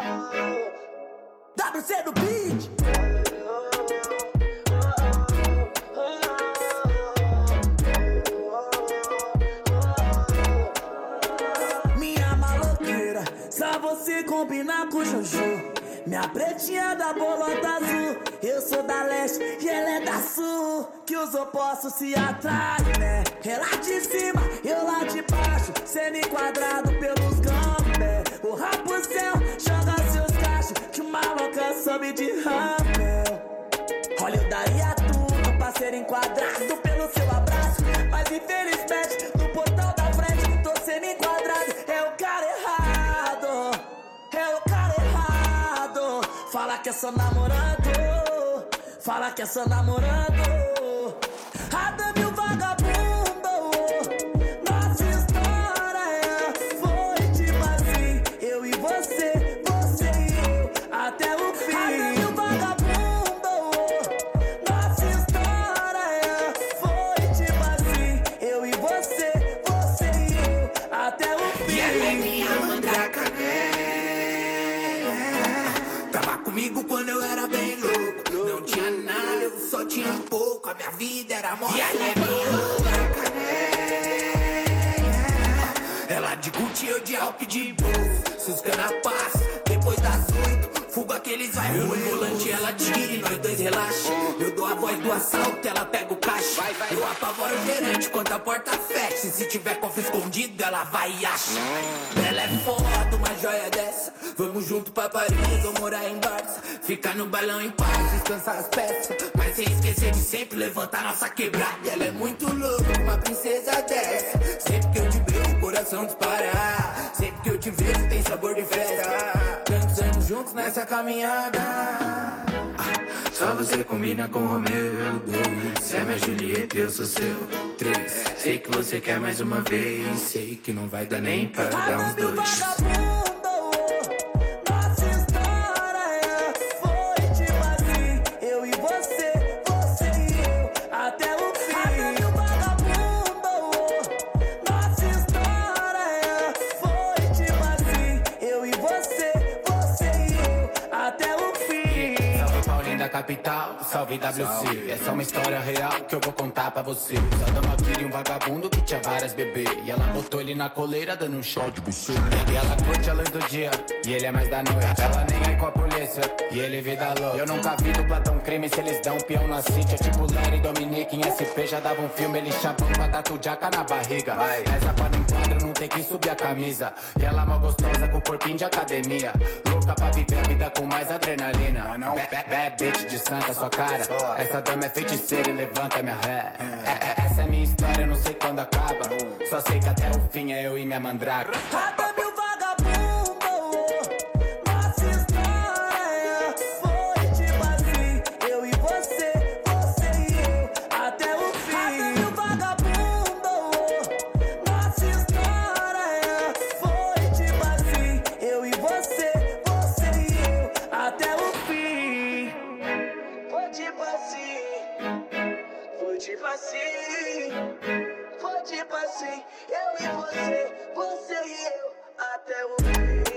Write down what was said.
WC do beat. Minha maloqueira, só você combinar com o Jojo. Minha pretinha da bolota azul, eu sou da leste e ela é da sul. Que os opostos se atraem, né? Ela de cima, eu lá de baixo, sendo enquadrado pelos gambé. O Rapunzel joga seus cachos, que uma louca sobe de ramel. Olha, eu daria tudo pra ser enquadrado pelo seu abraço, mas infelizmente no portão da frente tô sendo enquadrado. É o cara errado, é o cara errado. Fala que é só namorando, fala que é só namorando. Adame o vagabundo, nossa história foi tipo assim, eu e você, você e eu, até o fim. Adame o vagabundo, nossa história foi tipo assim, eu e você, você e eu, até o fim. E ela é minha mandraca, né? Tava comigo quando eu era bem louco. Não tinha nada, eu só tinha pouco. A minha vida era morta. E ela é minha mandraca, né? Ela de Gucci, eu de Alp de bolso. Suscana a paz, depois das 8 fuga aqueles vai ruim. No volante ela tira e nós dois relaxa. Eu dou a voz do assalto, ela pega o caixa. Eu apavoro o gerente quando a porta fecha. E se tiver cofre escondido, ela vai e acha. Ela é foda, uma joia dessa. Vamos junto pra Paris, vou morar em Barça. Ficar no balão em paz, descansar as peças. Mas sem esquecer de sempre levantar nossa quebrada. Ela é muito louca, uma princesa dessa. Sempre que eu te vejo, o coração dispara. Sempre que eu te vejo, tem sabor de festa. Tantos anos juntos nessa caminhada. Só você combina com Romeu, eu 2. Você é minha Julieta, eu sou seu 3. Sei que você quer mais uma vez. Sei que não vai dar nem pra dar uns 2. Nossa história foi tipo assim, eu e você, você e eu, até o fim. Adame o vagabundo, nossa história foi tipo assim, eu e você, você e eu, até o fim. Salve Paulinho da capital, salve WC. Essa é uma história real que eu vou contar pra você. Só dá uma filha e um vagabundo que tinha várias bebês. E ela botou ele na coleira dando um shot de bucê. E ela curte a luz do dia, e ele é mais da noite. Ela nem é com a polícia, e ele vida louca. Eu nunca vi dupla tão crime se eles dão um peão na city. É tipo Larry e Dominique em SP, já dava um filme. Ele chamando pra tatu jaca na barriga. Essa quando enquadra não tem que subir a camisa. E ela mó gostosa com corpinho de academia. Louca pra viver a vida com mais adrenalina. Bad bitch de santa sua cara. Essa dama é feiticeira e levanta minha ré. Essa é minha história, eu não sei quando acaba. Só sei que até o fim é eu e minha mandraca. Adame o vagabundo, nossa história foi tipo assim, eu e você, você e eu, até o fim. Adame o vagabundo, nossa história foi tipo assim, eu e você, você e eu, até o fim. Foi tipo assim, foi tipo assim, foi tipo assim, eu e você, você e eu, até o fim.